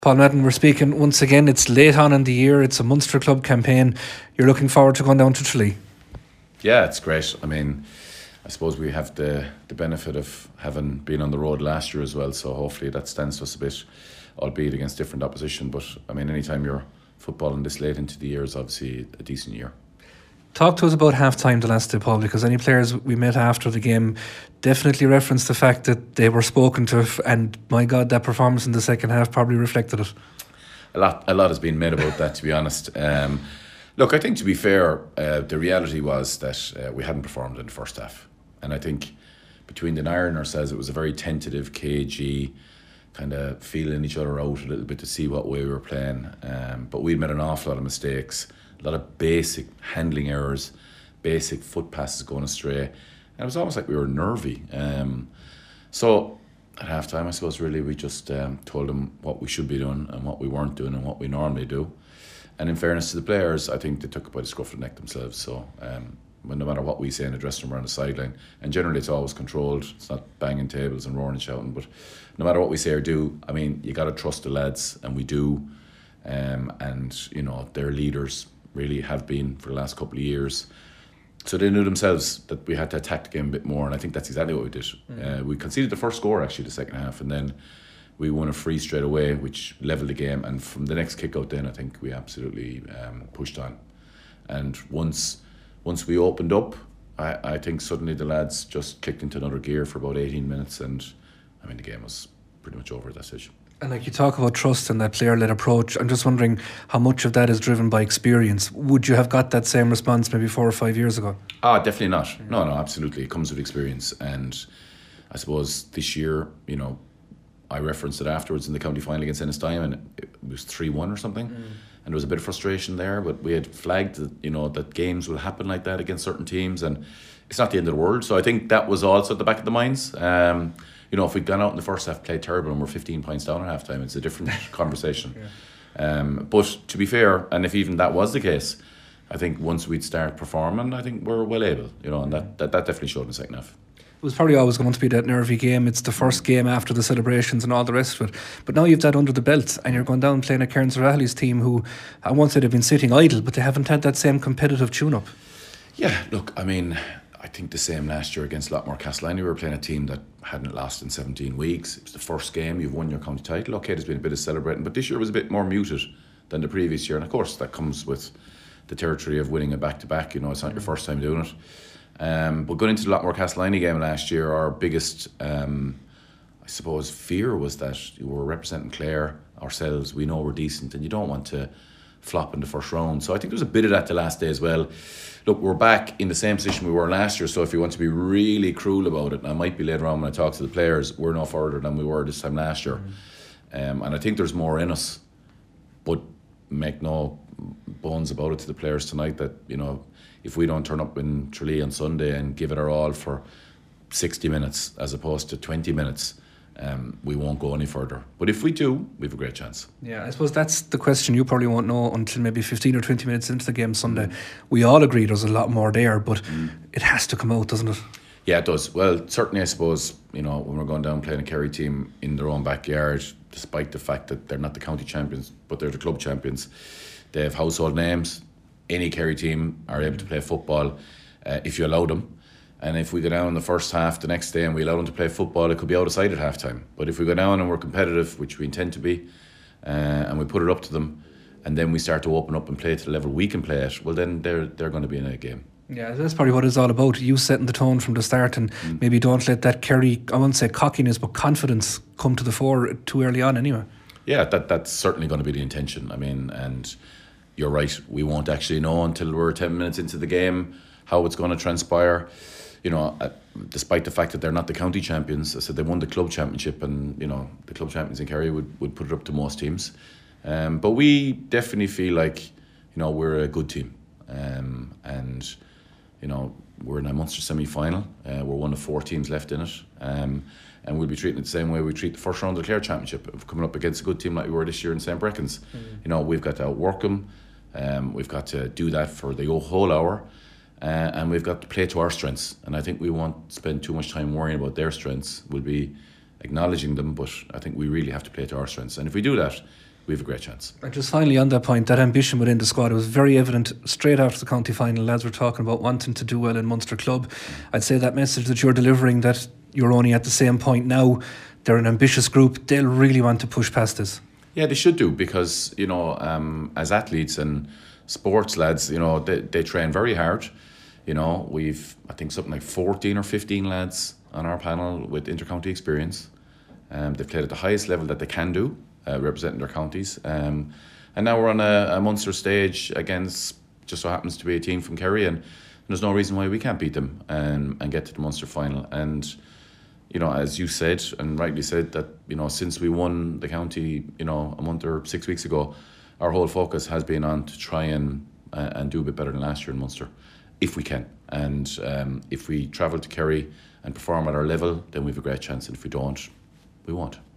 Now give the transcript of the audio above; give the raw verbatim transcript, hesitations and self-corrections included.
Paul Madden, we're speaking once again. It's late on in the year. It's a Munster Club campaign. You're looking forward to going down to Tralee. Yeah, it's great. I mean, I suppose we have the, the benefit of having been on the road last year as well, so hopefully that stands to us a bit, albeit against different opposition. But I mean, anytime you're footballing this late into the year is obviously a decent year. Talk to us about half-time the last day, Paul, because any players we met after the game definitely referenced the fact that they were spoken to, and my God, that performance in the second half probably reflected it. A lot, a lot has been made about that, to be honest. Um, look, I think to be fair, uh, the reality was that uh, we hadn't performed in the first half, and I think between the iron ourselves, it was a very tentative, cagey, kind of feeling each other out a little bit to see what way we were playing. Um, but we'd made an awful lot of mistakes. A lot of basic handling errors, basic foot passes going astray. And it was almost like we were nervy. Um, so at half time, I suppose, really, we just um, told them what we should be doing and what we weren't doing and what we normally do. And in fairness to the players, I think they took it by the scruff of the neck themselves. So um, no matter what we say in the dressing room or on the sideline, and generally it's always controlled, it's not banging tables and roaring and shouting, but no matter what we say or do, I mean, you got to trust the lads, and we do. Um, and, you know, their leaders really have been for the last couple of years. So they knew themselves that we had to attack the game a bit more, and I think that's exactly what we did. Mm. Uh, we conceded the first score actually the second half, and then we won a free straight away, which levelled the game. And from the next kick out then, I think we absolutely um, pushed on. And once once we opened up, I, I think suddenly the lads just clicked into another gear for about eighteen minutes, and I mean the game was pretty much over at that stage. And like you talk about trust and that player-led approach, I'm just wondering how much of that is driven by experience. Would you have got that same response maybe four or five years ago? Ah, definitely not. No, no, absolutely. It comes with experience. And I suppose this year, you know, I referenced it afterwards in the county final against Ennistimon, and it was three one or something. Mm. And there was a bit of frustration there, but we had flagged that, you know, that games will happen like that against certain teams, and it's not the end of the world. So I think that was also at the back of the minds. Um, You know, if we'd gone out in the first half, played terrible, and we're fifteen points down at half time, it's a different conversation. Yeah. Um, but to be fair, and if even that was the case, I think once we'd start performing, I think we're well able, you know, and that, that, that definitely showed in the second half. It was probably always going to be that nervy game. It's the first game after the celebrations and all the rest of it. But now you've that under the belt, and you're going down playing a Cairns O'Reilly's team who, I won't say they've been sitting idle, but they haven't had that same competitive tune-up. Yeah, look, I mean, I think the same last year against Lockmore Castleiney. We were playing a team that hadn't lost in seventeen weeks. It was the first game, you've won your county title. Okay, there's been a bit of celebrating, but this year was a bit more muted than the previous year. And of course, that comes with the territory of winning a back-to-back. You know, it's not your first time doing it. Um, but going into the Lockmore Castleiney game last year, our biggest, um, I suppose, fear was that we were representing Clare ourselves. We know we're decent, and you don't want to flop in the first round. So I think there was a bit of that the last day as well. Look, we're back in the same position we were last year, so if you want to be really cruel about it, and I might be later on when I talk to the players, we're no further than we were this time last year. Mm. Um, and I think there's more in us, but make no bones about it to the players tonight that, you know, if we don't turn up in Tralee on Sunday and give it our all for sixty minutes as opposed to twenty minutes, Um, we won't go any further. But if we do, we have a great chance. Yeah, I suppose that's the question you probably won't know until maybe fifteen or twenty minutes into the game Sunday. Mm. We all agree there's a lot more there, but mm. it has to come out, doesn't it? Yeah, it does. Well, certainly I suppose, you know, when we're going down playing a Kerry team in their own backyard, despite the fact that they're not the county champions, but they're the club champions, they have household names. Any Kerry team are able to play football uh, if you allow them. And if we go down in the first half the next day and we allow them to play football, it could be out of sight at half time. But if we go down and we're competitive, which we intend to be, uh, and we put it up to them, and then we start to open up and play to the level we can play at, well, then they're they're going to be in a game. Yeah, that's probably what it's all about. You setting the tone from the start, and mm. maybe don't let that Kerry, I won't say cockiness, but confidence come to the fore too early on anyway. Yeah, that that's certainly going to be the intention. I mean, and you're right, we won't actually know until we're ten minutes into the game how it's going to transpire. You know, uh, despite the fact that they're not the county champions, I said they won the club championship, and, you know, the club champions in Kerry would, would put it up to most teams. Um, but we definitely feel like, you know, we're a good team. Um, and, you know, we're in a Munster semi-final. Uh, we're one of four teams left in it. Um, and we'll be treating it the same way we treat the first round of the Clare Championship, of coming up against a good team like we were this year in Saint Brecons. Mm-hmm. You know, we've got to outwork them. Um, we've got to do that for the whole hour. Uh, and we've got to play to our strengths, and I think we won't spend too much time worrying about their strengths. We'll be acknowledging them, but I think we really have to play to our strengths. And if we do that, we have a great chance. And just finally on that point, that ambition within the squad, it was very evident straight after the county final. Lads were talking about wanting to do well in Munster Club. I'd say that message that you're delivering, that you're only at the same point now, they're an ambitious group, they'll really want to push past this. Yeah, they should do, because, you know, um, as athletes and sports lads, you know, they, they train very hard. You know, we've, I think, something like fourteen or fifteen lads on our panel with intercounty experience. Um, they've played at the highest level that they can do, uh, representing their counties. Um, and now we're on a, a Munster stage against, just so happens to be a team from Kerry, and, and there's no reason why we can't beat them and, and get to the Munster final. And, you know, as you said, and rightly said, that, you know, since we won the county, you know, a month or six weeks ago, our whole focus has been on to try and uh, and do a bit better than last year in Munster, if we can. And um, if we travel to Kerry and perform at our level, then we have a great chance. And if we don't, we won't.